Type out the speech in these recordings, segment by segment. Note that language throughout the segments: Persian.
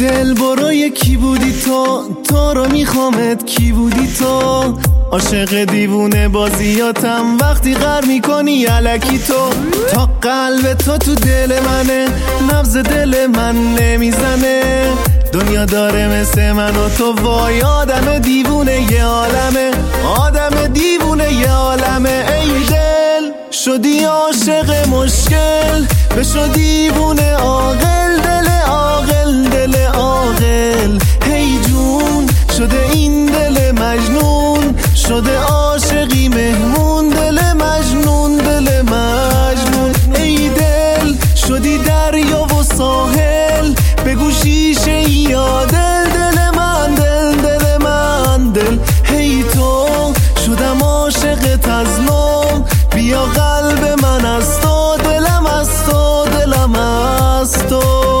دل برو یکی بودی تو رو میخوامت کی بودی تو عاشق دیوونه بازیاتم وقتی غر میکنی الکی تو تا قلب تو دل منه نبض دل من نمیزنه دنیا داره مثل من و تو وای آدم دیوونه یه عالمه آدم دیوونه یه عالمه ای دل شدی عاشق مشکل بشو دیوونه عاقل دل عاقل دل عاقل هی جون شده این دل مجنون شده عاشقی مهمون دل مجنون دل مجنون ای دل شدی دریا و ساحل بگو شیشه یا دل دل من دل دل من دل هی تو شدم عاشقت از نو بیا قلب من از تو دلم از تو دلم از تو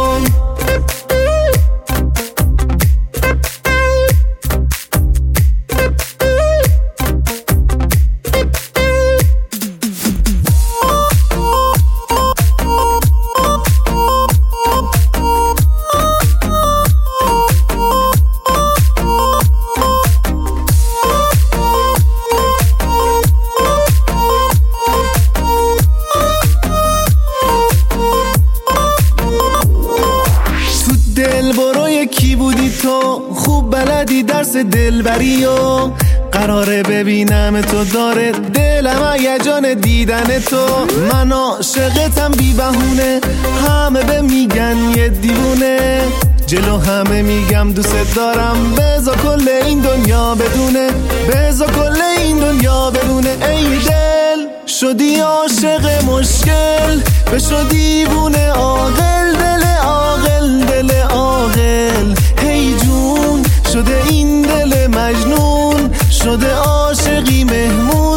دل برو یکی بودی تو خوب بلدی درس دلبری و قراره ببینم تو داره دلم هیجان دیدن تو من عاشقتم بی بهونه همه به میگن یه دیوونه جلو همه میگم دوست دارم بزا کل این دنیا بدونه بزا کل این دنیا بدونه ای دل شدی عاشق مشکل بشو دیوونه عاقل دل عاقل دل عاقل هی جون شده این دل مجنون شده عاشقی مهمون